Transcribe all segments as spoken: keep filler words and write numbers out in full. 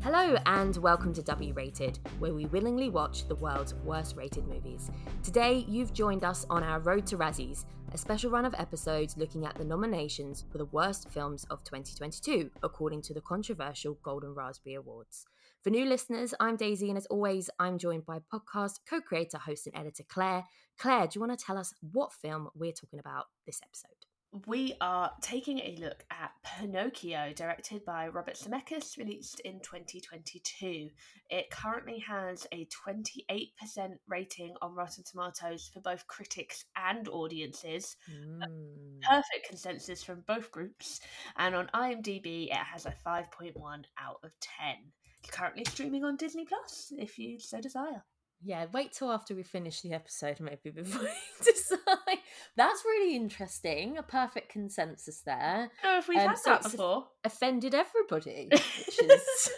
Hello and welcome to W Rated, where we willingly watch the world's worst rated movies. Today, you've joined us on our Road to Razzies, a special run of episodes looking at the nominations for the worst films of twenty twenty-two, according to the controversial Golden Raspberry Awards. For new listeners, I'm Daisy, and as always, I'm joined by podcast co-creator, host and editor Claire. Claire, do you want to tell us what film we're talking about this episode? We are taking a look at Pinocchio, directed by Robert Zemeckis, released in twenty twenty-two. It currently has a twenty-eight percent rating on Rotten Tomatoes for both critics and audiences. Mm. Perfect consensus from both groups. And on IMDb, it has a five point one out of ten. It's currently streaming on Disney Plus, if you so desire. Yeah, wait till after we finish the episode, maybe, before you decide. That's really interesting. A perfect consensus there. Oh, if we've Um, had so that it's before. Offended everybody, which is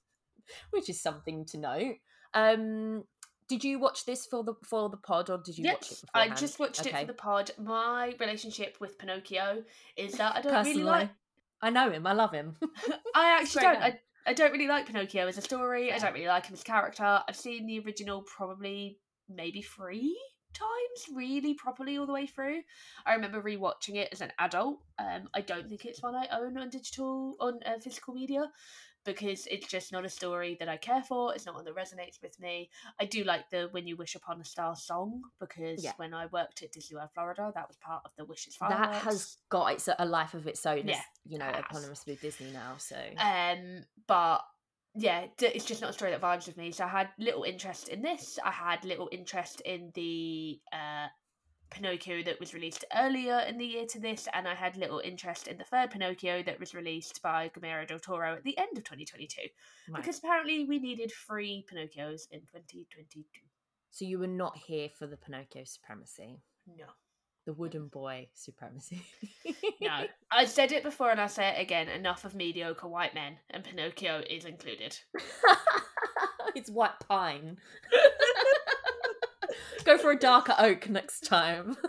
which is something to note. Um, did you watch this for the for the pod, or did you yes, watch it I beforehand? just watched Okay. it for the pod. My relationship with Pinocchio is that I don't Personally, really like. I know him. I love him. I He's actually great don't. guy. I, I don't really like Pinocchio as a story. I Fair. don't really like him as a character. I've seen the original probably maybe three times, really properly all the way through. I remember rewatching it as an adult. Um, I don't think it's one I own on digital on uh, physical media, because it's just not a story that I care for. It's not one that resonates with me. I do like the When You Wish Upon a Star song, because Yeah. when I worked at Disney World Florida, that was part of the Wishes That fireworks. has got its a life of its own. Yeah, As, you know, it has. eponymous with Disney now. So, Um, but yeah, d- it's just not a story that vibes with me. So I had little interest in this. I had little interest in the uh, Pinocchio that was released earlier in the year to this, and I had little interest in the third Pinocchio that was released by Guillermo del Toro at the end of twenty twenty-two. right. Because apparently we needed three Pinocchios in twenty twenty-two. So you were not here for the Pinocchio supremacy, No. the wooden boy supremacy. No. I said it before and I'll say it again. Enough of mediocre white men, and Pinocchio is included. It's white pine. Go for a darker oak next time.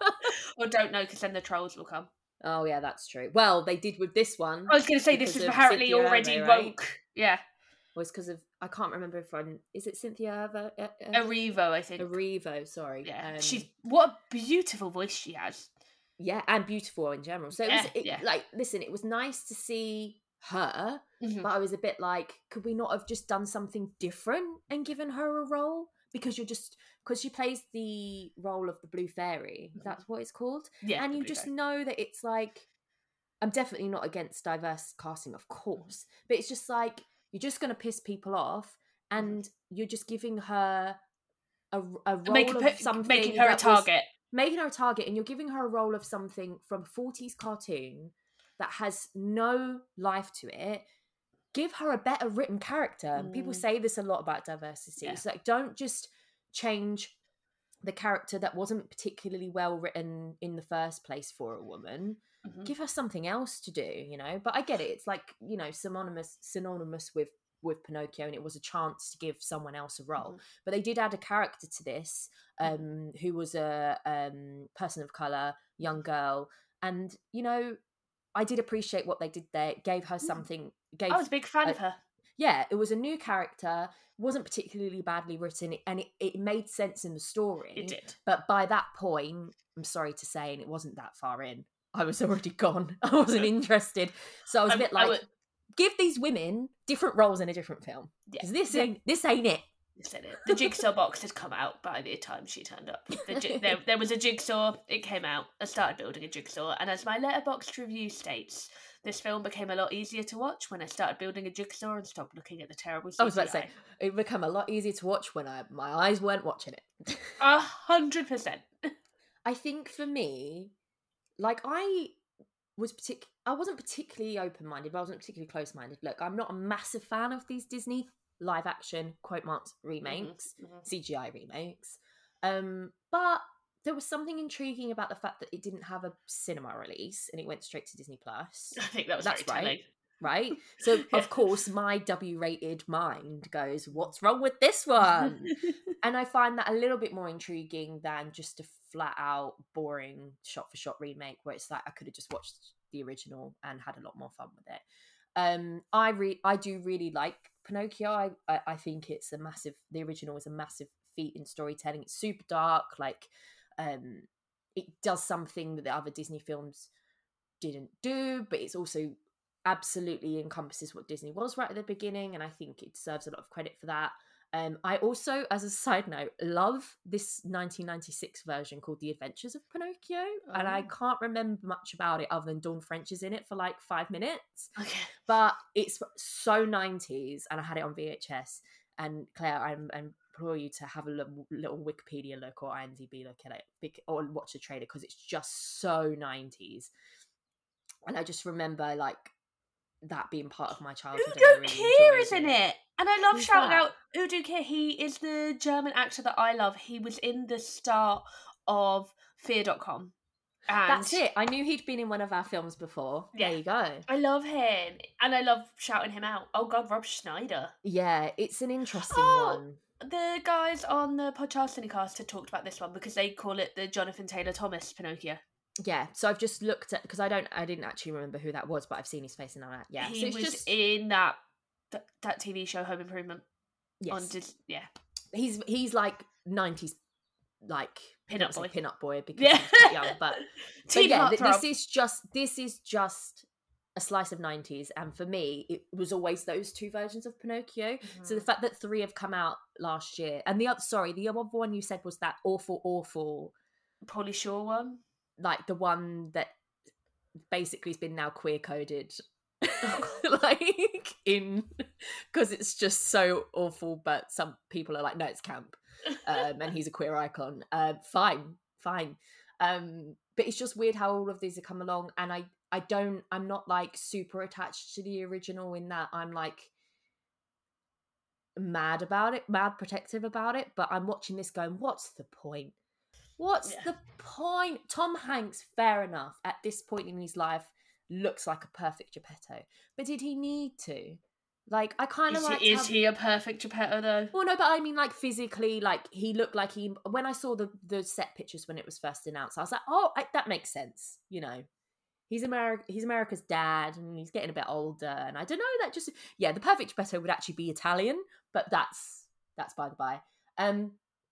Or don't know, because then the trolls will come. Oh yeah, that's true. Well, they did with this one. I was going to say, this because is of apparently Cynthia already Erivo, right? woke. Yeah. Was because of I can't remember if I'm is it Cynthia Erivo? Uh, Erivo, I think. Erivo, sorry. Yeah. Um, She's what a beautiful voice she has. yeah, and beautiful in general. So it Yeah, was it, yeah. like listen, it was nice to see her, Mhm. but I was a bit like, could we not have just done something different and given her a role? Because you're just because she plays the role of the Blue Fairy. Mhm. That's what it's called. Yeah. And the you Blue just Fairy. know that it's like, I'm definitely not against diverse casting, of course, but it's just like you're just going to piss people off, and you're just giving her a, a role Make a, of pe- something, making her a that was- target. making her a target, and you're giving her a role of something from a forties cartoon that has no life to it. Give her a better written character. And people Mm. say this a lot about diversity. Yeah. It's like, don't just change the character that wasn't particularly well written in the first place for a woman. Mhm. Give her something else to do, you know. But I get it. It's like, you know, synonymous synonymous with with Pinocchio, and it was a chance to give someone else a role. Mhm. But they did add a character to this, um, who was a um, person of color, young girl, and you know, I did appreciate what they did there. It gave her something. Gave I was a big fan a- of her. yeah, it was a new character, wasn't particularly badly written, and it, it made sense in the story. It did. But by that point, I'm sorry to say, and it wasn't that far in, I was already gone. I wasn't interested. So I was a I- bit I like, would- give these women different roles in a different film. Yeah. Because this Yeah. ain't this ain't it. You said it. The jigsaw box had come out by the time she turned up. The ji- there, there was a jigsaw. It came out. I started building a jigsaw, and as my Letterboxd review states, this film became a lot easier to watch when I started building a jigsaw and stopped looking at the terrible C G I. I was about to say, it became a lot easier to watch when I my eyes weren't watching it. A hundred percent. I think for me, like I was partic- I wasn't particularly open-minded, but I wasn't particularly close-minded. Look, I'm not a massive fan of these Disney live action quote marks remakes, Mhm. C G I remakes. Um, but there was something intriguing about the fact that it didn't have a cinema release and it went straight to Disney Plus. I think that was That's very right. telling. Right? So Yeah. of course my W-rated mind goes, what's wrong with this one? And I find that a little bit more intriguing than just a flat out boring shot for shot remake where it's like I could have just watched the original and had a lot more fun with it. Um, I re- I do really like Pinocchio, I, I I think it's a massive. The original is a massive feat in storytelling. It's super dark. Like, um, it does something that the other Disney films didn't do, but it's also absolutely encompasses what Disney was right at the beginning, and I think it deserves a lot of credit for that. Um, I also, as a side note, love this nineteen ninety-six version called The Adventures of Pinocchio, oh. and I can't remember much about it other than Dawn French is in it for like five minutes. Okay. But it's so nineties, and I had it on V H S. And Claire, I, I implore you to have a little, little Wikipedia look or IMDb look at it, or watch the trailer, because it's just so nineties. And I just remember like that being part of my childhood. Udo really Kier is in it. And I love Who's shouting that? out Udo Kier. He is the German actor that I love. He was in the start of Fear dot com. And that's it. I knew he'd been in one of our films before. Yeah. There you go. I love him. And I love shouting him out. Oh God, Rob Schneider. Yeah, it's an interesting oh, one. The guys on the podcast Cinecast had talked about this one because they call it the Jonathan Taylor Thomas Pinocchio. Yeah, so I've just looked at, because I don't, I didn't actually remember who that was, but I've seen his face and all that. Yeah, he so it's was just in that, that that T V show Home Improvement. Yes, on Dis- yeah. He's he's like nineties, like pin-up boy, pin-up boy because yeah. he's quite young. But, but yeah, th- this is just this is just a slice of nineties, and for me, it was always those two versions of Pinocchio. Mm-hmm. So the fact that three have come out last year, and the other, sorry, the other one you said was that awful, awful Pauly Shore one. Like the one that basically has been now queer coded, like in because it's just so awful. But some people are like, no, it's camp, um, and he's a queer icon. Uh, fine, fine. Um, but it's just weird how all of these have come along, and I, I don't, I'm not like super attached to the original in that I'm like mad about it, mad protective about it. But I'm watching this going, what's the point? What's yeah. the point? Tom Hanks, fair enough, at this point in his life, looks like a perfect Geppetto. But did he need to? Like, I kind of like... He, is have... he a perfect Geppetto, though? Well, no, but I mean, like, physically, like, he looked like he... When I saw the, the set pictures when it was first announced, I was like, oh, I, that makes sense, you know. He's, Ameri- he's America's dad, and he's getting a bit older, and I don't know, that just... Yeah, the perfect Geppetto would actually be Italian, but that's that's by the by. Um...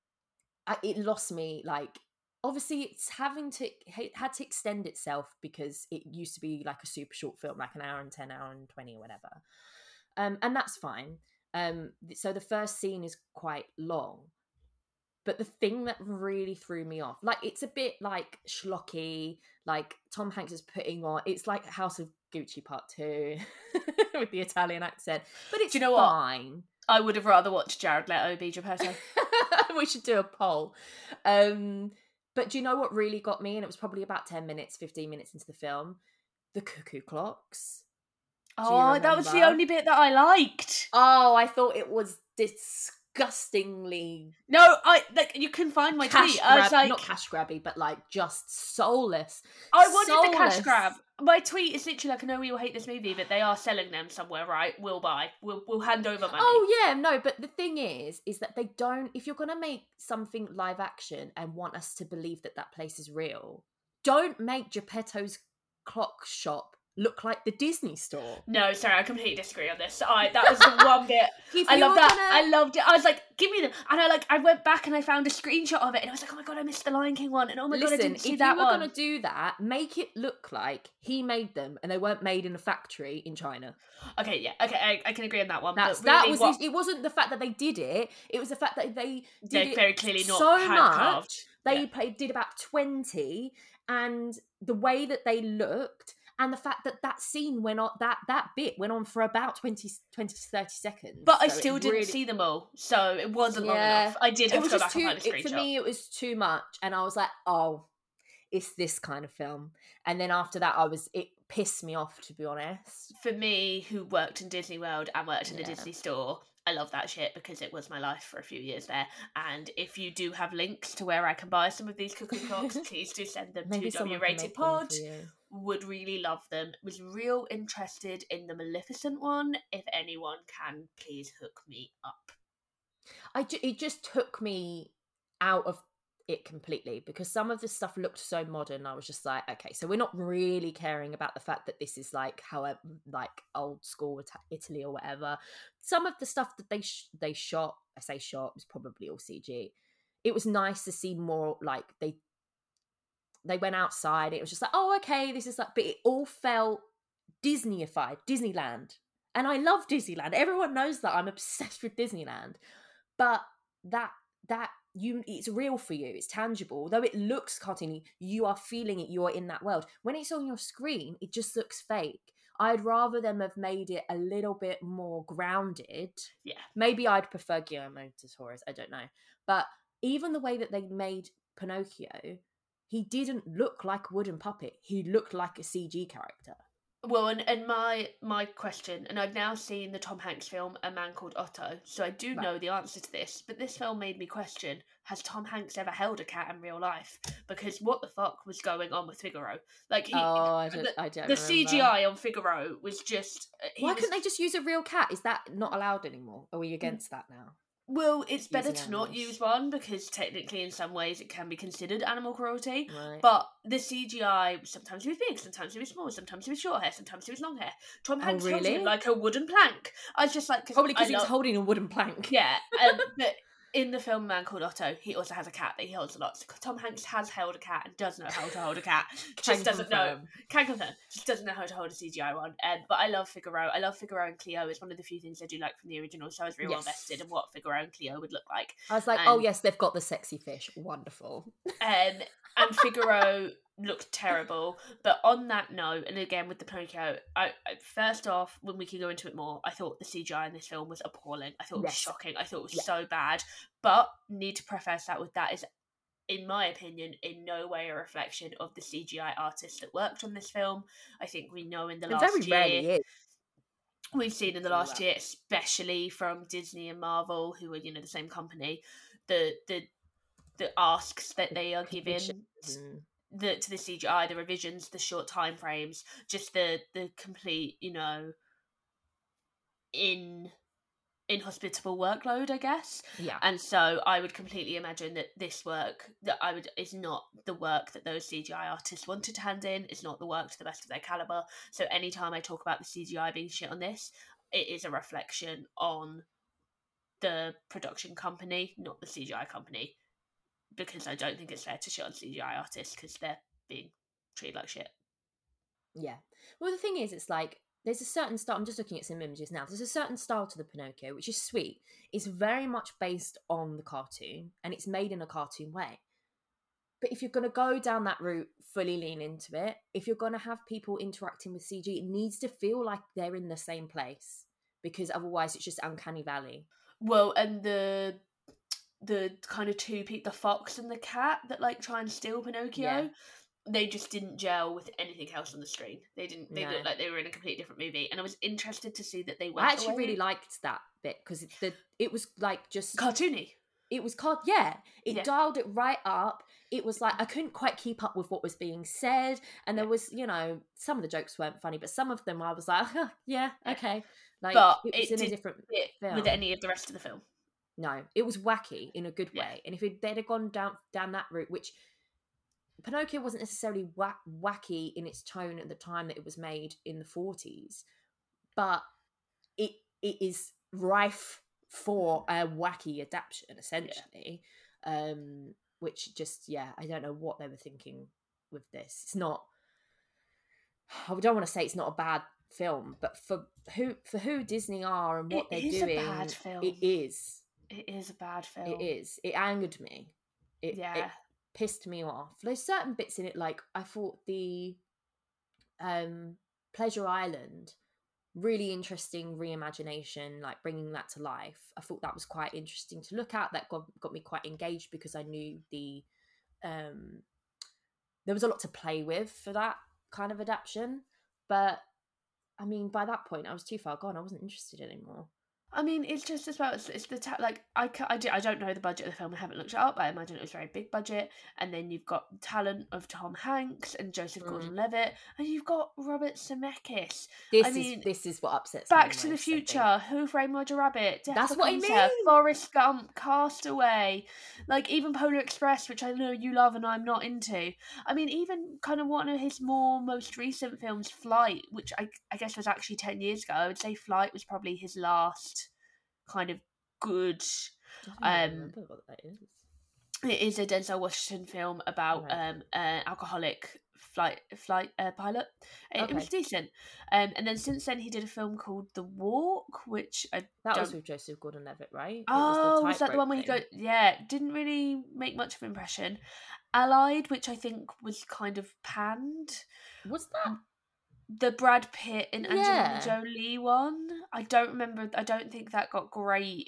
I, it lost me, like, obviously it's having to, it had to extend itself because it used to be like a super short film, like an hour and ten, hour and twenty or whatever. Um, and that's fine. Um, so the first scene is quite long. But the thing that really threw me off, like, it's a bit like schlocky, like Tom Hanks is putting on, it's like House of Gucci Part two with the Italian accent. But it's Do you know fine. What? I would have rather watched Jared Leto be Geppetto. We should do a poll. Um, but do you know what really got me? And it was probably about ten minutes, fifteen minutes into the film. The cuckoo clocks. Oh, that was the only bit that I liked. Oh, I thought it was disgustingly... No, I like you can find my cash tweet. Grab, I was like... Not cash grabby, but like just soulless. I wanted soulless. the cash grab. My tweet is literally like, I know we all hate this movie, but they are selling them somewhere, right? We'll buy. We'll we'll hand over money. Oh yeah, no, but the thing is, is that they don't, if you're going to make something live action and want us to believe that that place is real, don't make Geppetto's clock shop look like the Disney store. No, sorry, I completely disagree on this. I that was the one bit. I love that. Gonna... I loved it. I was like, give me them. And I like I went back and I found a screenshot of it and I was like, oh my god, I missed the Lion King one. And oh my Listen, god, I didn't see if that you were one. going to do that, make it look like he made them and they weren't made in a factory in China. Okay, yeah. Okay, I, I can agree on that one. That's, but really that was what... it wasn't the fact that they did it. It was the fact that they did They're it very clearly not so hand-carved. much. They yeah. played, did about twenty, and the way that they looked, and the fact that that scene went on, that that bit went on for about twenty, twenty to thirty seconds. But I so still didn't really... see them all, so it wasn't yeah. long enough. I did have to go back too, and find a screenshot. It, for me, it was too much, and I was like, oh, it's this kind of film. And then after that, I was it pissed me off, to be honest. For me, who worked in Disney World and worked in yeah. a Disney store, I love that shit because it was my life for a few years there. And if you do have links to where I can buy some of these cuckoo clocks, please do send them Maybe to W Rated Pod. Would really love them. Was real interested in the Maleficent one. If anyone can, please hook me up. I ju- it just took me out of it completely, because some of the stuff looked so modern. I was just like, okay, so we're not really caring about the fact that this is like however like old school Ita- Italy or whatever. Some of the stuff that they sh- they shot, I say shot, was probably all C G. It was nice to see more like they they went outside. It was just like, oh, okay, this is like, but it all felt Disneyified, Disneyland. And I love Disneyland. Everyone knows that I'm obsessed with Disneyland. But that that you it's real for you. It's tangible. Though it looks cartoony, you are feeling it. You're in that world. When it's on your screen, it just looks fake. I'd rather them have made it a little bit more grounded. Yeah. Maybe I'd prefer Guillermo del Toro's, I don't know. But even the way that they made Pinocchio, he didn't look like a wooden puppet. He looked like a C G character. Well, and, and my my question, and I've now seen the Tom Hanks film A Man Called Otto, so I do Right. know the answer to this, but this film made me question, has Tom Hanks ever held a cat in real life? Because what the fuck was going on with Figaro? Like, he, Oh, I don't, the, I don't the remember. C G I on Figaro was just... He Why was, couldn't they just use a real cat? Is that not allowed anymore? Are we against that now? Well, it's better Using to not animals. use one, because technically in some ways it can be considered animal cruelty. Right. But the C G I, sometimes it was big, sometimes it was small, sometimes it was short hair, sometimes it was long hair. Tom Oh, Hanks held really? him like a wooden plank. I was just like... Cause Probably because I he was love- holding a wooden plank. Yeah, um, but in the film Man Called Otto, he also has a cat that he holds a lot. So Tom Hanks has held a cat and does know how to hold a cat. Can Just doesn't know... confirm. Can confirm. Just doesn't know how to hold a C G I one. Um, but I love Figaro. I love Figaro and Cleo. It's one of the few things I do like from the original, so I was real Yes. invested in what Figaro and Cleo would look like. I was like, And- oh yes, they've got the sexy fish. Wonderful. Um, and Figaro looked terrible. But on that note, and again with the Pinocchio, I, I first off, when we can go into it more, I thought the C G I in this film was appalling. I thought it was Yes. shocking. I thought it was Yeah. so bad. But need to preface that with that is, in my opinion, in no way a reflection of the C G I artists that worked on this film. I think we know in the It last very year. rarely is. We've seen in the True last that. year, especially from Disney and Marvel, who are, you know, the same company, the the the asks that they are given Mm. the to the C G I, the revisions, the short time frames, just the the complete, you know, in inhospitable workload, I guess. Yeah. And so I would completely imagine that this work that I would is not the work that those C G I artists wanted to hand in. It's not the work to the best of their caliber. So anytime I talk about the C G I being shit on this, it is a reflection on the production company, not the C G I company, because I don't think it's fair to shit on C G I artists because they're being treated like shit. Yeah. Well, the thing is, it's like there's a certain style. I'm just looking at some images now. There's a certain style to the Pinocchio, which is sweet. It's very much based on the cartoon, and it's made in a cartoon way. But if you're going to go down that route, fully lean into it, if you're going to have people interacting with C G, it needs to feel like they're in the same place, because otherwise it's just uncanny valley. Well, and the the kind of two people, the fox and the cat that like try and steal Pinocchio, Yeah. they just didn't gel with anything else on the screen. They didn't. They No. looked like they were in a completely different movie, and I was interested to see that they went. I actually away- really liked that bit because the it was like just cartoony. it was called yeah it Yeah. dialed it right up. It was like I couldn't quite keep up with what was being said, and there Yeah. was, you know, some of the jokes weren't funny, but some of them I was like, huh, yeah, Yeah. okay, like But it was it in a did different fit film. with any of the rest of the film. No, it was wacky in a good Yeah. way, and if it, they'd have gone down down that route, which Pinocchio wasn't necessarily wha- wacky in its tone at the time that it was made in the forties, but it it is rife for a wacky adaptation, essentially. Um, which just, yeah, I don't know what they were thinking with this. It's not. I don't want to say it's not a bad film, but for who for who Disney are and what It they're is a doing, bad film. it is. It is a bad film. It is. It angered me. It, Yeah. it pissed me off. There's certain bits in it, like I thought the um Pleasure Island, really interesting reimagination, like bringing that to life. I thought that was quite interesting to look at. That got got me quite engaged because I knew the um there was a lot to play with for that kind of adaptation. But I mean, by that point, I was too far gone. I wasn't interested anymore. I mean, it's just as well. It's, it's the ta- like I, ca- I, do, I don't know the budget of the film. I haven't looked it up. But I imagine it was a very big budget. And then you've got the talent of Tom Hanks and Joseph Mm. Gordon-Levitt, and you've got Robert Zemeckis. This I is mean, this is what upsets Back me to the most, I think. Future, Who Framed Roger Rabbit, Death That's what I Becomes Her, mean. Forrest Gump, Castaway, like even Polar Express, which I know you love and I'm not into. I mean, even kind of one of his more most recent films, Flight, which I I guess was actually ten years ago. I would say Flight was probably his last kind of good. I don't Um, remember what that is. it is a Denzel Washington film about Right. um an alcoholic flight flight uh, pilot. It, it was Okay. decent. Um, and then since then he did a film called The Walk, which I That don't. was with Joseph Gordon-Levitt, right? It Oh, was, was that the one where he go? thing. Yeah, didn't really make much of an impression. Allied, which I think was kind of panned. Was that? The Brad Pitt and Angelina Yeah. Jolie one. I don't remember. I don't think that got great.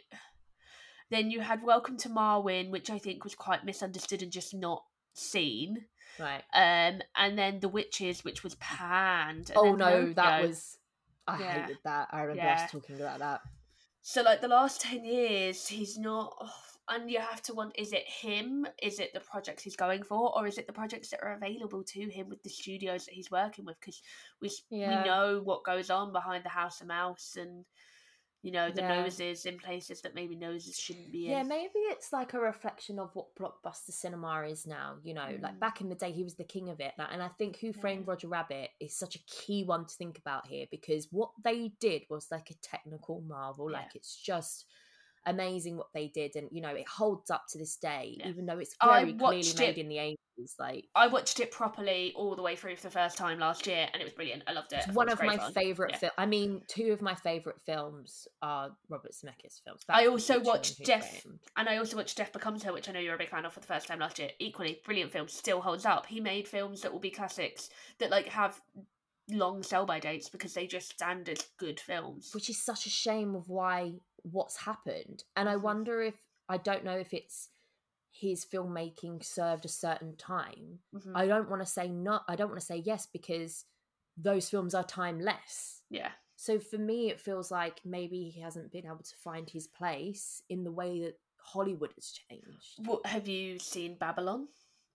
Then you had Welcome to Marwen, which I think was quite misunderstood and just not seen. Right. Um, and then The Witches, which was panned. And Oh then no, Pinocchio. that was. I Yeah. hated that. I remember Yeah. us talking about that. So, like, the last ten years, he's not. Oh, and you have to wonder, is it him? Is it the projects he's going for? Or is it the projects that are available to him with the studios that he's working with? Because we, Yeah. we know what goes on behind the House of Mouse and, you know, the Yeah. noses in places that maybe noses shouldn't be in. Yeah, maybe it's like a reflection of what blockbuster cinema is now. You know, like Mm. back in the day, he was the king of it. Like, and I think Who Framed Yeah. Roger Rabbit is such a key one to think about here because what they did was like a technical marvel. Yeah. Like, it's just amazing what they did, and you know, it holds up to this day, Yeah. even though it's I very clearly watched made it- in the eighties. Like, I watched it properly all the way through for the first time last year, and it was brilliant. I loved it. I it's thought one it was of great my fun. favorite Yeah. films. I mean, two of my favorite films are Robert Zemeckis films. Back I to the also Future watched and Who Death- Framed. And I also watched Death Becomes Her, which I know you're a big fan of, for the first time last year. Equally, brilliant film, still holds up. He made films that will be classics, that like have long sell-by dates because they just stand as good films. Which is such a shame of why what's happened. And I Mhm. wonder if, I don't know if it's his filmmaking served a certain time. Mhm. I don't want to say no, I don't want to say yes because those films are timeless. Yeah. So for me, it feels like maybe he hasn't been able to find his place in the way that Hollywood has changed. What, have you seen Babylon?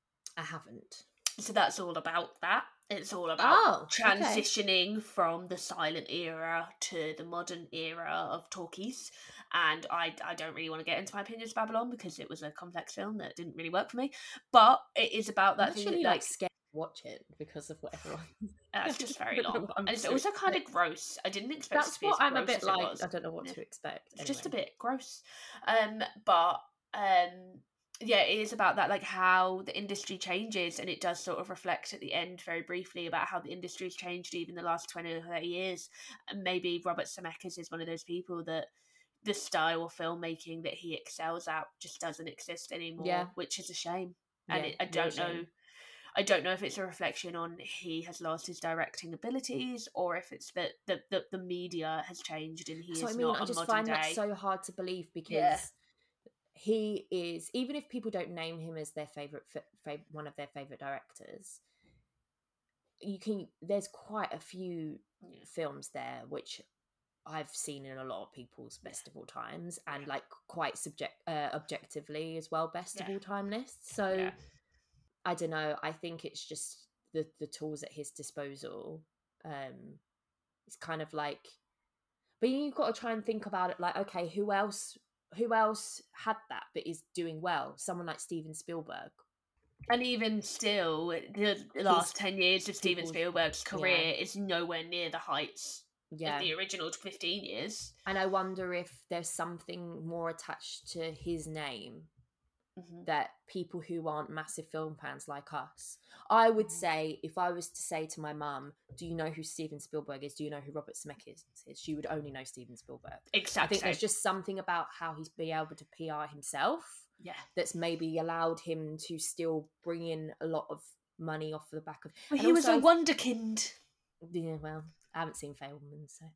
I haven't. So that's all about that. It's all about Oh, okay. transitioning from the silent era to the modern era of talkies. And I, I don't really want to get into my opinions of Babylon because it was a complex film that didn't really work for me. But it is about that I'm thing actually that, like like, scared to watch it because of what everyone. uh, it's just very I don't know long. what I'm And it's to also kind of expect. gross. I didn't expect it That's to be what as I'm a gross bit as it like. was. I don't know what Yeah. to expect. It's just a anyway. bit gross. Um, but um, yeah, it is about that, like how the industry changes, and it does sort of reflect at the end very briefly about how the industry's changed even the last twenty or thirty years. And maybe Robert Zemeckis is one of those people that the style of filmmaking that he excels at just doesn't exist anymore, Yeah. which is a shame. And Yeah, it, I real don't know. shame. I don't know if it's a reflection on he has lost his directing abilities, or if it's that the, the, the media has changed and he That's is what I mean. not I a just modern find day. that so hard to believe because Yeah. he is, even if people don't name him as their favorite, favorite one of their favorite directors, you can. There's quite a few Yeah. films there which I've seen in a lot of people's best of all times, and like quite subject, uh, objectively as well, best of Yeah. all time lists. So Yeah. I don't know. I think it's just the the tools at his disposal. Um, it's kind of like, but you've got to try and think about it. Like, okay, who else? Who else had that but is doing well? Someone like Steven Spielberg. And even still, the last ten years of Steven people's- Spielberg's yeah. career is nowhere near the heights Yeah, of the original fifteen years. and I wonder if there's something more attached to his name Mm-hmm. that people who aren't massive film fans like us, I would Mhm. say, if I was to say to my mum, do you know who Steven Spielberg is? Do you know who Robert Zemeckis is? She would only know Steven Spielberg. Exactly. I think there's just something about how he's been able to P R himself yeah. that's maybe allowed him to still bring in a lot of money off the back of... Well, and he was also a I- wonderkind. Yeah, well, I haven't seen Fableman, so...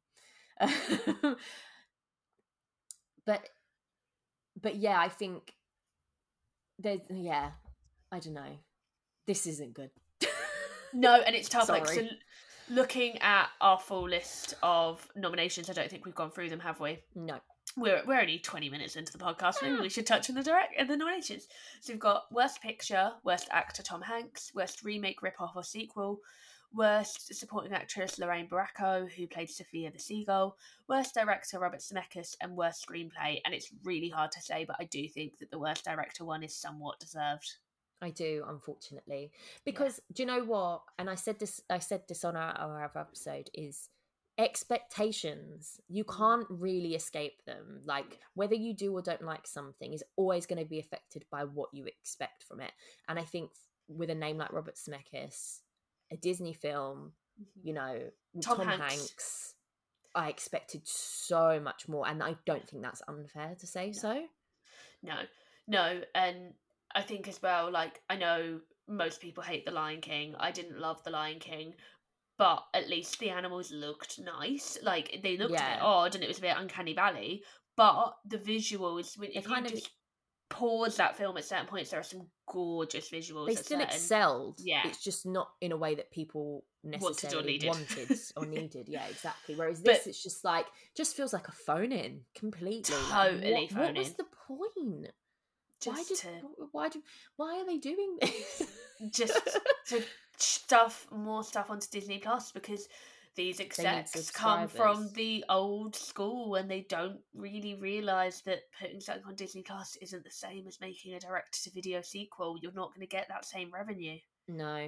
but, but yeah, I think... There's, yeah, I don't know. This isn't good. No, and it's tough. Like, so Sorry. looking at our full list of nominations, I don't think we've gone through them, have we? No. We're we're only twenty minutes into the podcast. Maybe we should touch on the direct and the nominations. So we've got Worst Picture, Worst Actor Tom Hanks, Worst Remake, Rip-Off or Sequel, Worst Supporting Actress Lorraine Bracco, who played Sophia the Seagull, Worst Director Robert Zemeckis, and Worst Screenplay. And it's really hard to say, but I do think that the Worst Director one is somewhat deserved. I do, unfortunately, because yeah. do you know what? And I said this. I said this on our, our other episode. Is expectations. You can't really escape them. Like whether you do or don't like something is always going to be affected by what you expect from it. And I think with a name like Robert Zemeckis, a Disney film, mm-hmm. you know, Tom, Tom Hanks. Hanks, I expected so much more, and I don't think that's unfair to say no. so. No, no, and I think as well, like, I know most people hate The Lion King. I didn't love The Lion King, but at least the animals looked nice. Like, they looked yeah. a bit odd and it was a bit uncanny valley, but the visuals, when if kind you of just pause that film at certain points, there are some gorgeous visuals. They still certain... excelled. Yeah. It's just not in a way that people necessarily wanted or needed. wanted or needed. Yeah, exactly. Whereas this, but, it's just like, just feels like a phone-in completely. Totally like, what, phone-in. What was the point? Just why did to... why do why are they doing this? Just to stuff more stuff onto Disney Plus, because these execs come from the old school and they don't really realise that putting something on Disney Plus isn't the same as making a direct-to-video sequel. You're not going to get that same revenue. No.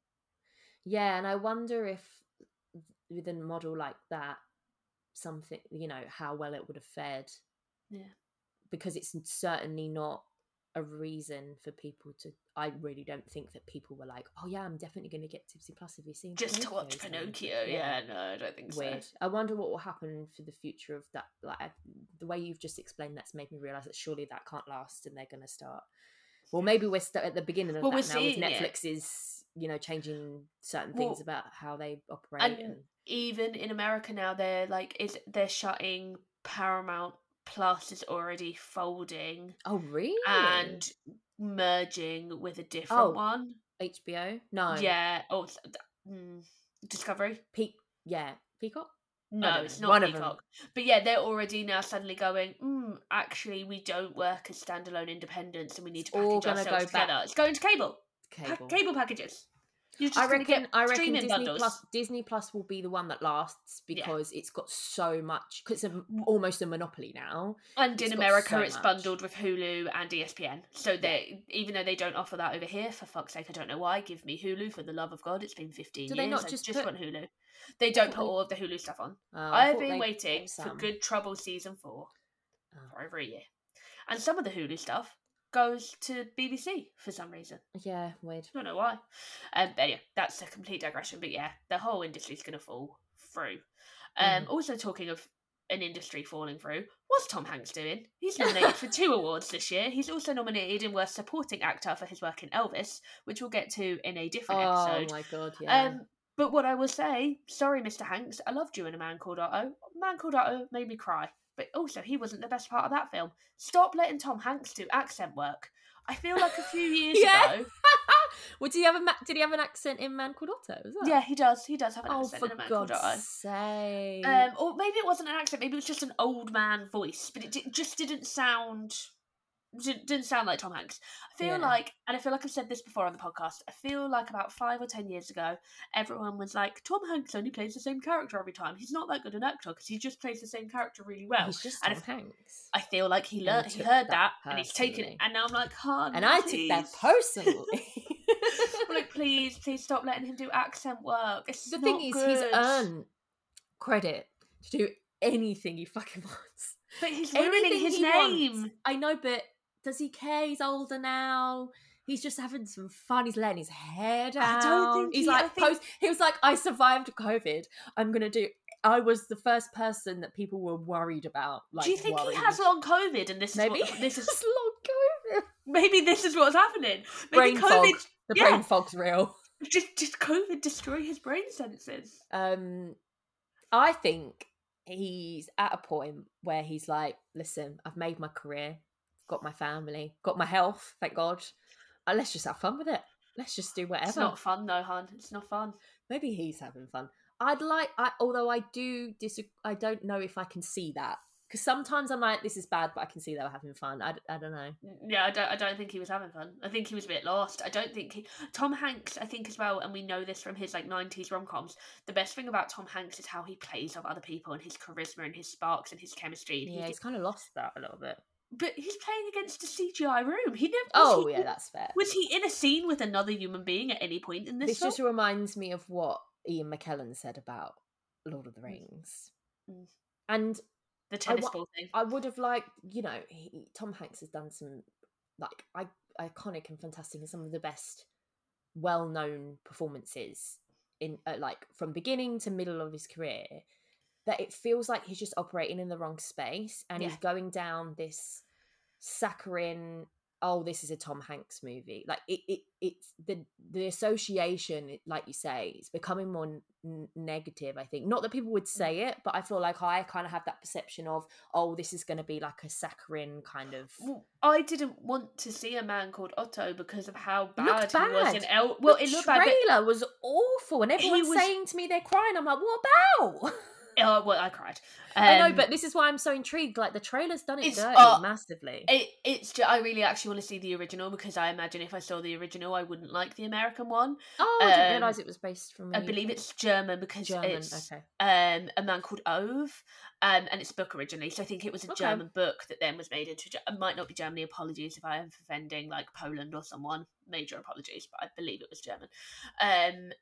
Yeah, and I wonder if with a model like that, something, you know, how well it would have fared. Yeah. Because it's certainly not a reason for people to. I really don't think that people were like, oh yeah, I'm definitely going to get Disney Plus if you've seen just to watch Pinocchio. Yeah. yeah, no, I don't think Weird. so. I wonder what will happen for the future of that. Like the way you've just explained, that's made me realise that surely that can't last, and they're going to start. Well, maybe we're st- at the beginning of well, that now with Netflix it. is, you know, changing certain things well, about how they operate. And, and even in America now, they're like, is they're shutting Paramount Plus is already folding. Oh, really? And merging with a different oh, one. H B O? No. Yeah. Oh, mm, Discovery? Pe- yeah. Peacock? No, it's not one Peacock. But yeah, they're already now suddenly going, mm, actually, we don't work as standalone independents and we need to package ourselves go together. Back. It's going to cable. Cable, pa- cable packages. You're just I reckon. Get I reckon Disney bundles. Plus. Disney Plus will be the one that lasts because yeah. it's got so much. Because it's a, almost a monopoly now. And in America, so it's much. bundled with Hulu and E S P N. So they, yeah. even though they don't offer that over here, for fuck's sake, I don't know why. Give me Hulu for the love of God. It's been fifteen Do years. They not just, just put... want Hulu. They don't put they... all of the Hulu stuff on. Oh, I've been waiting for Good Trouble season four oh. for over a year, and some of the Hulu stuff goes to B B C for some reason. Yeah, weird. I don't know why. Um, but yeah, that's a complete digression. But yeah, the whole industry's going to fall through. Um, mm. Also, talking of an industry falling through, what's Tom Hanks doing? He's nominated for two awards this year. He's also nominated in Worst Supporting Actor for his work in Elvis, which we'll get to in a different oh, episode. Oh my god, yeah. Um, but what I will say, sorry, Mister Hanks, I loved you in A Man Called Otto. A Man Called Otto made me cry. But also, he wasn't the best part of that film. Stop letting Tom Hanks do accent work. I feel like a few years yeah. ago. well, did he have a did he have an accent in Man Called Otto? As well? Yeah, he does. He does have an oh, accent for in A Man God's Called Otto. Sake. Um, or maybe it wasn't an accent. Maybe it was just an old man voice, but it d- just didn't sound. Didn't sound like Tom Hanks. I feel yeah. like, and I feel like I've said this before on the podcast, I feel like about five or ten years ago, everyone was like, Tom Hanks only plays the same character every time. He's not that good an actor because he just plays the same character really well. He's just and Tom I, Hanks. I feel like he learned, he heard that, that and he's taken it, and now I'm like, oh, and I took that personally. I'm like, please, please stop letting him do accent work. It's the not thing is, good. he's earned credit to do anything he fucking wants. But he's ruining his name. Wants. I know, but. Does he care? He's older now. He's just having some fun. He's letting his hair down. I don't think He's he, like, I think... post. He was like, I survived COVID. I'm gonna do. I was the first person that people were worried about. Like, do you think worried. he has long COVID? And this maybe is what, this is long COVID. Maybe this is what's happening. brain Maybe COVID, fog. The yeah. brain fog's real. Just, just COVID destroy his brain senses. Um, I think he's at a point where he's like, listen, I've made my career. Got my family, got my health, thank God. Uh, let's just have fun with it. Let's just do whatever. It's not fun though, hon. It's not fun. Maybe he's having fun. I'd like, I, although I do disagree, I don't know if I can see that. Because sometimes I'm like, this is bad, but I can see they were having fun. I, I don't know. Yeah, I don't. I don't think he was having fun. I think he was a bit lost. I don't think he. Tom Hanks, I think as well, and we know this from his like nineties rom coms. The best thing about Tom Hanks is how he plays off other people and his charisma and his sparks and his chemistry. And Yeah, he he's kind of lost that a little bit. But he's playing against a C G I room. He never. Oh he, yeah, that's fair. Was he in a scene with another human being at any point in this? This film? just reminds me of what Ian McKellen said about Lord of the Rings, mm. and. The tennis I, ball thing. I would have liked, you know, he, Tom Hanks has done some, like, I, iconic and fantastic and some of the best well-known performances in, uh, like, from beginning to middle of his career, that it feels like he's just operating in the wrong space and Yeah. he's going down this saccharine, oh, this is a Tom Hanks movie. Like, it, it it's the the association, like you say, it's becoming more n- negative, I think. Not that people would say it, but I feel like I kind of have that perception of, oh, this is going to be like a saccharine kind of... Well, I didn't want to see A Man Called Otto because of how bad, looked bad. he was in El... Well, the it looked trailer bad, but... was awful and everyone's was... saying to me they're crying. I'm like, what about? Oh, well, I cried. Um, I know, but this is why I'm so intrigued. Like, the trailer's done it dirty uh, massively. It, it's just, I really actually want to see the original because I imagine if I saw the original, I wouldn't like the American one. Oh, I didn't um, realise it was based from... I believe it's German because German, it's okay. um, A Man Called Ove, um, and it's a book originally. So I think it was a Okay. German book that then was made into... It might not be Germany. Apologies if I am offending like Poland or someone. Major apologies, but I believe it was German. Um,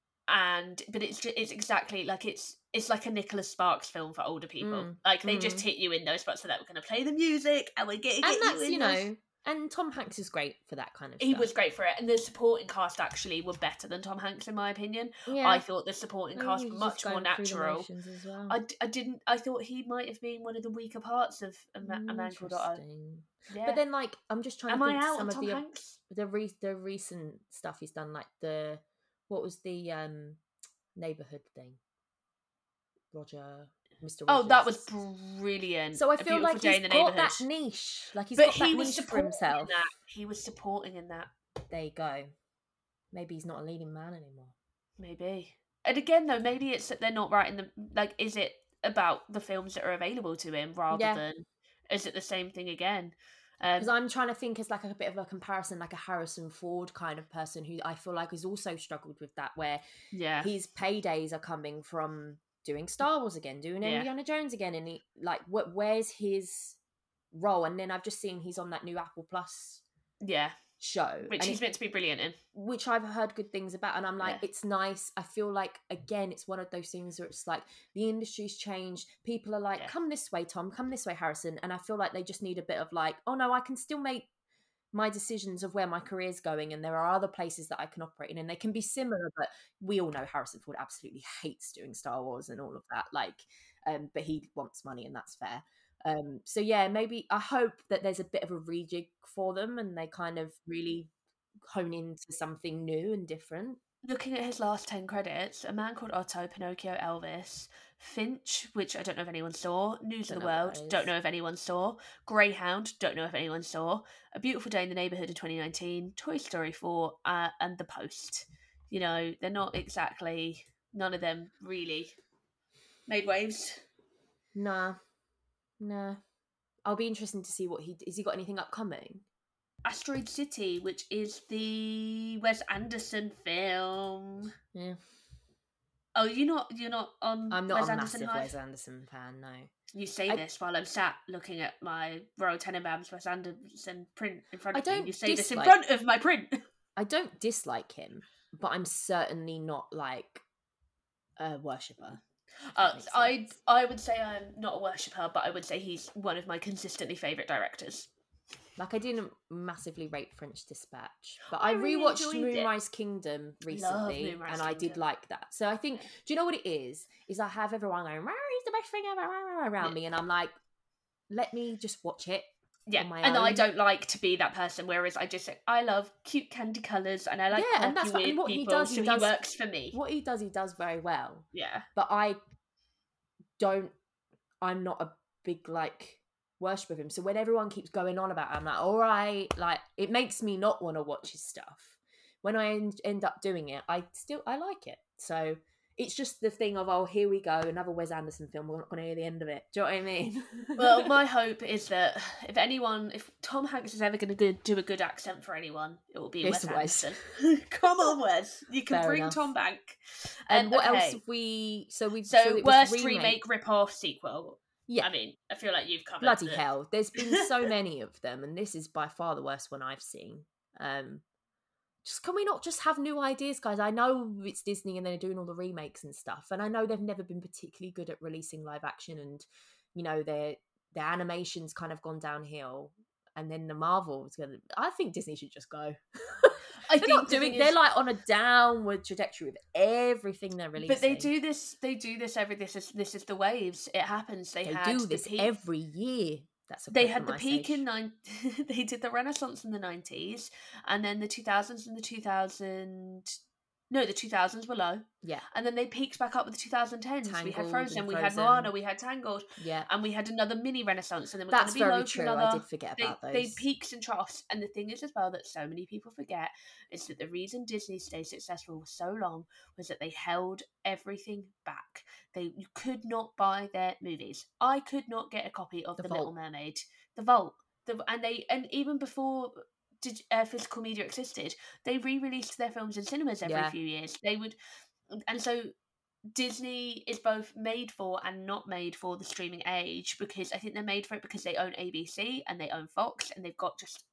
and but it's it's exactly like it's it's like a Nicholas Sparks film for older people. Mm, like they mm. just hit you in those spots, so that we're going to play the music and we're getting And get that's, you, in you those... know, and Tom Hanks is great for that kind of He stuff. was great for it, and the supporting cast actually were better than Tom Hanks in my opinion. Yeah. I thought the supporting Maybe cast he's were just much more going through the natural. motions as well. I, I didn't. I thought he might have been one of the weaker parts of A, Ma- a Man Called Otto. Interesting. Yeah. But then, like, I'm just trying Am to I think out some on of Tom the Hanks? the re- the recent stuff he's done, like the what was the um neighborhood thing? Roger, Mister Rogers. Oh, that was brilliant. So I A feel Beautiful like Day he's in the got Neighborhood. that niche. Like he's But got he that was niche for supporting himself. in that. He was supporting in that. There you go. Maybe he's not a leading man anymore. Maybe. And again, though, maybe it's that they're not writing the like. Is it about the films that are available to him rather Yeah. than is it the same thing again? Because Um, I'm trying to think as like a bit of a comparison, like a Harrison Ford kind of person who I feel like has also struggled with that, where yeah. his paydays are coming from doing Star Wars again, doing Yeah. Indiana Jones again, and he like what? Where's his role? And then I've just seen he's on that new Apple Plus Yeah. show, Which and he's it- meant to be brilliant in. which I've heard good things about, and I'm like, Yeah. it's nice. I feel like again, it's one of those things where it's like the industry's changed. People are like, Yeah. come this way, Tom, come this way, Harrison, and I feel like they just need a bit of like, oh no, I can still make my decisions of where my career's going, and there are other places that I can operate in, and they can be similar, but we all know Harrison Ford absolutely hates doing Star Wars and all of that, like, um, but he wants money, and that's fair. Um, so yeah, maybe I hope that there's a bit of a rejig for them, and they kind of really hone into something new and different. Looking at his last ten credits, A Man Called Otto, Pinocchio, Elvis, Finch, which I don't know if anyone saw, News Don't of the know what World, that is. don't know if anyone saw, Greyhound, don't know if anyone saw, A Beautiful Day in the Neighborhood of twenty nineteen, Toy Story four, uh, and The Post. You know, they're not exactly, none of them really made waves. Nah, nah. I'll be interested to see what he has he got anything upcoming. Asteroid City, which is the Wes Anderson film. Yeah, Oh, you're not you're not on I'm not Wes a Anderson massive hype? Wes Anderson fan. No, You say I- this while I'm sat looking at my Royal Tenenbaums Wes Anderson print in front I of me. don't You say this in dislike- front of my print. I don't dislike him, but I'm certainly not like a worshipper. if that Uh, makes I sense. I would say I'm not a worshipper, but I would say he's one of my consistently favourite directors. Like, I didn't massively rate French Dispatch, but I I, really rewatched enjoyed it. Moonrise Kingdom recently, Moonrise and I did Kingdom. like that. So I think, do you know what it is? Is I have everyone going, "Rah, he's the best thing ever," rah, rah, rah," around Yeah. me, and I'm like, let me just watch it. Yeah, on my and I own. don't like to be that person. Whereas I just say I love cute candy colours and I like Yeah, and quirky, that's what- and weird what he people, does, he so does- he works for me. What he does, he does very well. Yeah, But I don't, I'm not a big, like, worship of him. So when everyone keeps going on about it, I'm like, all right, like, it makes me not want to watch his stuff. When I end, end up doing it, I still, I like it. So it's just the thing of, oh, here we go, another Wes Anderson film. We're not going to hear the end of it. Do you know what I mean? Well, my hope is that if anyone, if Tom Hanks is ever going to do a good accent for anyone, it will be It's Wes Wes. Anderson. Come on, Wes. You can Fair bring enough. Tom back. And Um, what okay. else have we? So we've So, so it was worst remake. remake, rip-off, sequel. Yeah. I mean, I feel like you've covered Bloody the- hell. There's been so many of them, and this is by far the worst one I've seen. Um, just can we not just have new ideas, guys? I know it's Disney and they're doing all the remakes and stuff, and I know they've never been particularly good at releasing live action, and you know their their animation's kind of gone downhill, and then the Marvel's gonna. I think Disney should just go. I they're think not the doing. thing They're is- like on a downward trajectory with everything they're releasing. But they do this. They do this every. This is this is the waves. It happens. They, They had do the this peak, every year. That's a They quote had from the Ice peak Age. in nine. They did the Renaissance in the nineties, and then the two thousands and the two thousand. No, the two thousands were low, Yeah, and then they peaked back up with the two thousand tens. We had Tangled Frozen, and we had Frozen. Moana, we had Tangled, yeah. and we had another mini Renaissance, and then we're That's going to be very low true. for another. I did forget They, about those. they peaks and troughs, and the thing is as well that so many people forget is that the reason Disney stayed successful for so long was that they held everything back. They you could not buy their movies. I could not get a copy of The The, Vault. Little Mermaid, The Vault, the, and they and even before did, uh, physical media existed, they re-released their films in cinemas every Yeah. few years. They would, and so Disney is both made for and not made for the streaming age, because I think they're made for it because they own A B C and they own Fox, and they've got just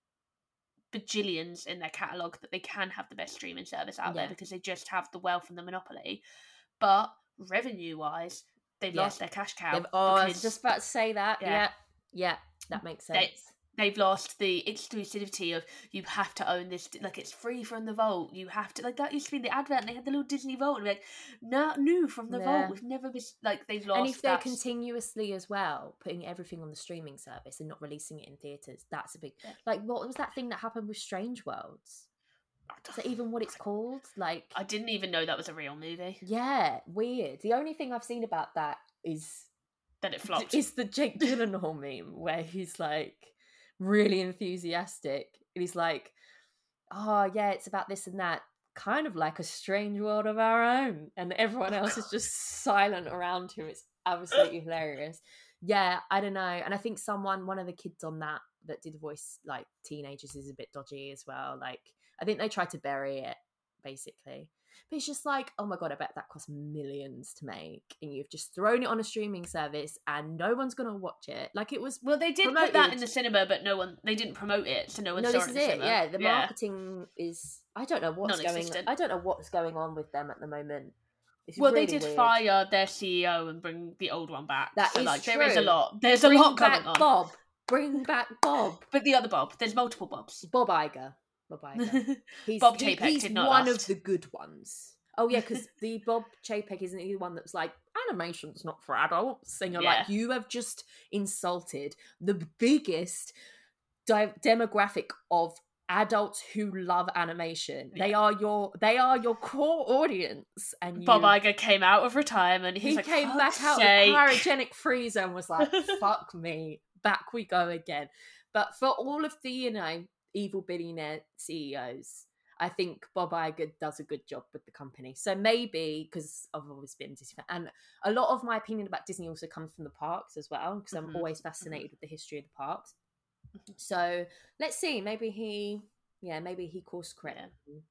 bajillions in their catalogue that they can have the best streaming service out Yeah. there because they just have the wealth and the monopoly. But revenue wise, they've Yeah. lost their cash cow. They've- oh, I was because just about to say that. Yeah. Yeah, yeah, that makes They- sense. they've lost the exclusivity of you have to own this, like it's free from the vault. You have to, like that used to be the advert, and they had the little Disney vault, and like no, new from the Yeah. vault. We've never been like they've lost. And if they're that- continuously as well putting everything on the streaming service and not releasing it in theaters, that's a big. Yeah. Like, what was that thing that happened with Strange Worlds? Is that even what it's called? Like, I didn't even know that was a real movie. yeah, weird. The only thing I've seen about that is That it flopped. It's the Jake Gyllenhaal meme where he's like really enthusiastic and he's like, oh yeah, it's about this and that, kind of like a strange world of our own, and everyone else is just silent around him. It's absolutely hilarious. Yeah, I don't know. And I think someone, one of the kids on that that did voice like teenagers is a bit dodgy as well. Like, I think they tried to bury it basically. But it's just like, oh my god, I bet that cost millions to make, and you've just thrown it on a streaming service, and no one's gonna watch it. Like, it was. Well, they did put that promoted. in the cinema, but no one. They didn't promote it, so no one No, saw this it is in the it. cinema. Yeah, the marketing is. I don't know what's going. Non-existent. I don't know what's going on with them at the moment. It's Well, really they did weird. fire their C E O and bring the old one back. That so, is like, there is a true. lot. There's Bring a lot back going on. Bob. Bring back Bob. But the other Bob, there's multiple Bobs. Bob Iger. Bob Iger. He's, Bob he- Chapek he's did not one last. of the good ones. Oh yeah, because the Bob Chapek isn't he the one that was like, animation's not for adults, and you're Yeah. like, you have just insulted the biggest di- demographic of adults who love animation. They Yeah. are your they are your core audience, and you, Bob Iger came out of retirement. He's he like, came back "Fuck's out sake." of cryogenic freezer and was like, fuck me, back we go again. But for all of the, you know, evil billionaire C E Os, I think Bob Iger does a good job with the company. So maybe, because I've always been a Disney fan, and a lot of my opinion about Disney also comes from the parks as well, because I'm Mhm. always fascinated with the history of the parks. So let's see, maybe he, yeah, maybe he course correct.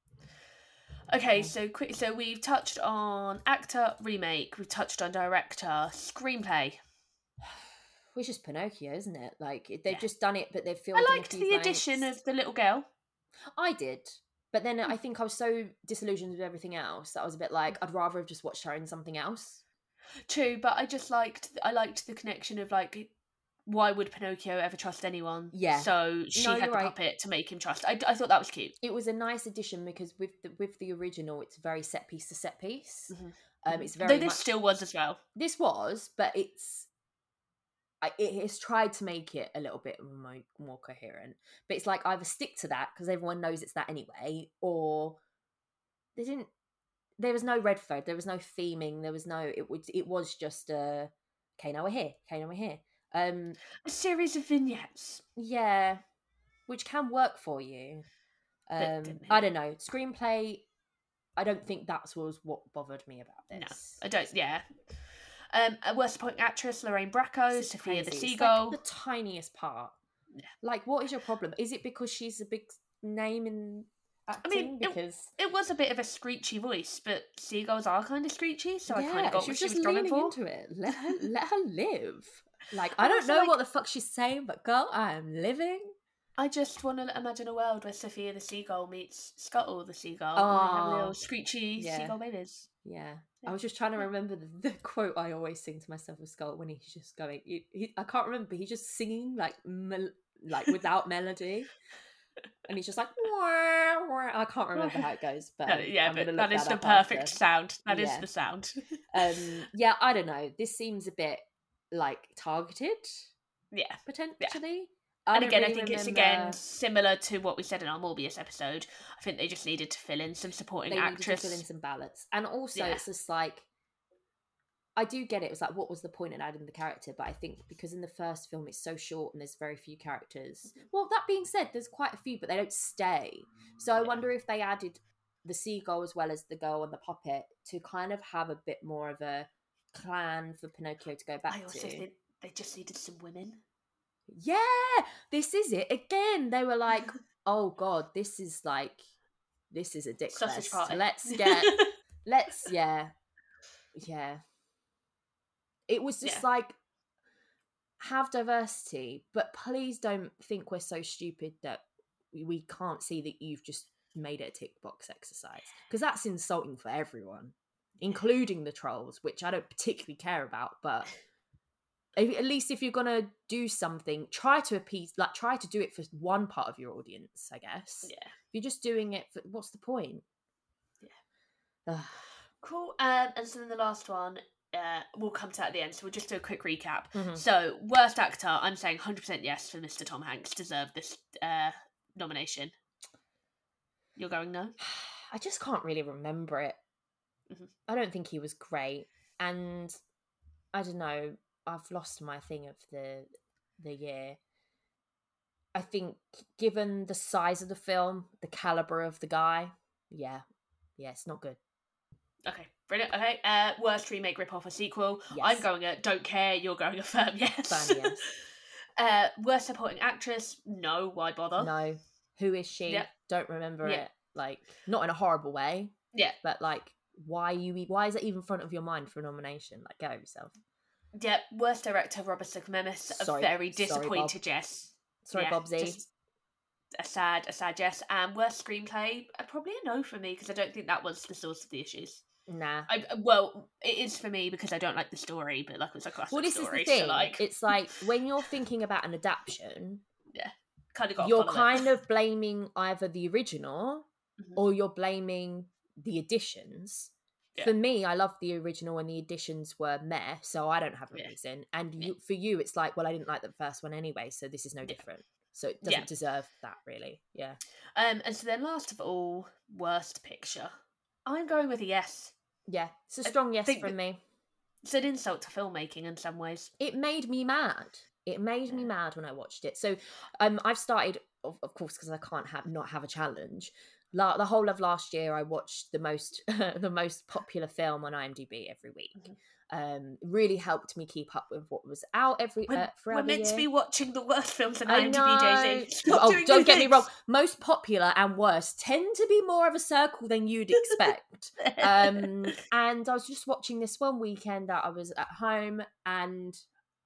Okay, Yeah. so quick. So we've touched on actor, remake. We've touched on director, screenplay. It's just Pinocchio, isn't it? Like, they've Yeah. just done it, but they've filled I in a liked few the blanks. addition of the little girl. I did. But then I think I was so disillusioned with everything else that I was a bit like, I'd rather have just watched her in something else. True, but I just liked. I liked the connection of like, why would Pinocchio ever trust anyone? Yeah. So she No, had you're the right. puppet to make him trust. I, I thought that was cute. It was a nice addition because with the with the original, it's very set piece to set piece. Mhm. Um, it's Though very this much still was as well. this was, but it's I, it has tried to make it a little bit more, more coherent. But it's like either stick to that because everyone knows it's that anyway, or they didn't. There was no red thread. There was no theming. There was no. It was. It was just uh, okay. Now we're here. Okay, now we're here. Um, A series of vignettes. yeah, which can work for you. That Um, didn't I hit. don't know. Screenplay. I don't think that was what bothered me about this. No, I don't. Yeah. Um, worst supporting actress Lorraine Bracco, It's Sophia crazy. the It's Seagull. like the tiniest part. Yeah. Like, what is your problem? Is it because she's a big name in acting? I mean, because it, it was a bit of a screechy voice, but seagulls are kind of screechy, so yeah, I kind of got she what was she just was going leaning for. into it. Let her, let her live. Like, I And don't also, know like- what the fuck she's saying, but girl, I am living. I just want to imagine a world where Sophia the Seagull meets Scuttle the Seagull, and they have Oh, little screechy yeah. seagull babies. Yeah. Yeah. I was just trying to remember the, the quote I always sing to myself with Skull when he's just going. He, he, I can't remember. He's just singing like mel- like without melody, and he's just like. Wah, wah. I can't remember how it goes, but No, um, yeah, I'm but gonna look that is the up perfect after. sound. That is Yeah. the sound. Um, yeah, I don't know. This seems a bit like targeted, yeah. potentially. And don't again, really I think it's remember- again similar to what we said in our Morbius episode. I think they just needed to fill in some supporting they actress. needed to fill in some ballots, and also Yeah. it's just like. I do get it. It was like, what was the point in adding the character? But I think because in the first film it's so short and there's very few characters. Well, that being said, there's quite a few, but they don't stay. So I Yeah. wonder if they added the seagull as well as the girl and the puppet to kind of have a bit more of a clan for Pinocchio to go back I also to. think they just needed some women. Yeah, this is it. Again, they were like, oh God, this is like, this is a dick Sausage fest. party. Let's get, let's, yeah, yeah. It was just Yeah. like, have diversity, but please don't think we're so stupid that we, we can't see that you've just made it a tick box exercise. Because that's insulting for everyone, including the trolls, which I don't particularly care about, but if- at least if you're going to do something, try to appease, like try to do it for one part of your audience, I guess. Yeah. If you're just doing it for, what's the point? Yeah. Cool. Um, and so then the last one, uh, we'll come to at the end, so we'll just do a quick recap. Mhm. So, worst actor, I'm saying one hundred percent yes for Mister Tom Hanks, deserved this uh, nomination. You're going no? I just can't really remember it. Mhm. I don't think he was great, and I don't know. I've lost my thing of the the year. I think, given the size of the film, the caliber of the guy, yeah, yeah, it's not good. Okay, brilliant. Okay, uh, worst remake, rip-off, or sequel. Yes. I'm going a don't care, you're going a firm yes. Firm yes. uh, worst supporting actress, no, why bother? No, who is she? Yep. Don't remember Yeah. it. Like, not in a horrible way, Yeah, but like, why you? Why is it even front of your mind for a nomination? Like, get over yourself. yeah. Worst director, Robert Zemeckis, a Sorry- very sorry, disappointed Bob. yes. Sorry, Yeah, Bobsy. just a sad, a sad yes. And worst screenplay, uh, probably a no for me because I don't think that was the source of the issues. Nah. I well, it is for me because I don't like the story, but like it's a classic Well, this story. is the thing. So like, It's like when you're thinking about an adaptation, kind of got. you're kind of blaming either the original Mhm. or you're blaming the additions. Yeah. For me, I love the original and the additions were meh, so I don't have a Yeah. reason. And Yeah. you, for you, it's like, well, I didn't like the first one anyway, so this is no Yeah. different. So it doesn't Yeah. deserve that, really. Yeah. Um, and so then last of all, worst picture. I'm going with a yes. Yeah. It's a I strong yes think from that- me. It's an insult to filmmaking in some ways. It made me mad. It made me Yeah. mad when I watched it. So um, I've started, of, of course, because I can't have not have a challenge. La- the whole of last year, I watched the most the most popular film on IMDb every week. Mhm. Um, really helped me keep up with what was out every We're, uh, throughout we're the meant year. to be watching the worst films on I IMDb, know. Daisy. Stop Oh, doing don't those get me things. wrong. Most popular and worst tend to be more of a circle than you'd expect. um, and I was just watching this one weekend that I was at home, and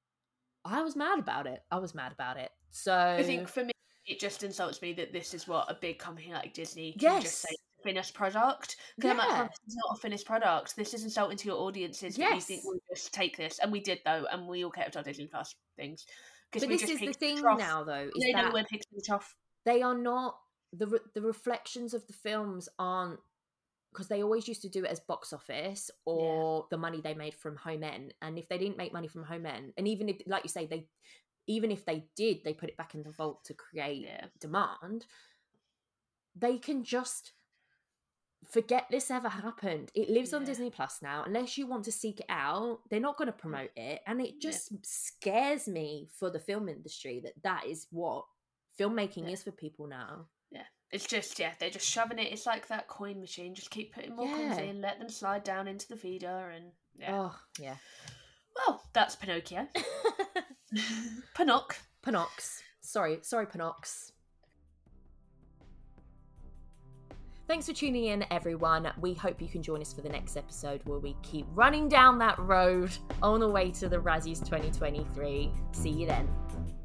I was mad about it. I was mad about it. So I think for me, it just insults me that this is what a big company like Disney can just Yes. say it's a finished product. Because I'm like, Yeah. "Huh, this is not a finished product. This is insulting to your audiences that you Yes. think will just take this. And we did, though, and we all kept our Disney Plus things. Because but we this just is the picked thing trough. now, though, is They know that we're picking the trough. they are not the re- the reflections of the films aren't, because they always used to do it as box office or the money they made from home end. And if they didn't make money from home end, and even if, like you say, they even if they did, they put it back in the vault to create Yeah. demand. They can just forget this ever happened. It lives on Yeah. Disney Plus now. Unless you want to seek it out, they're not going to promote it, and it just scares me for the film industry that that is what filmmaking Yeah. is for people now. Yeah. It's just, yeah, they're just shoving it. It's like that coin machine. Just keep putting more Yeah. coins in, let them slide down into the feeder, and yeah. Oh, yeah. Well, that's Pinocchio. Pinoc. Pinox. Sorry, sorry, Pinox. Thanks for tuning in, everyone. We hope you can join us for the next episode where we keep running down that road on the way to the Razzies twenty twenty-three. See you then.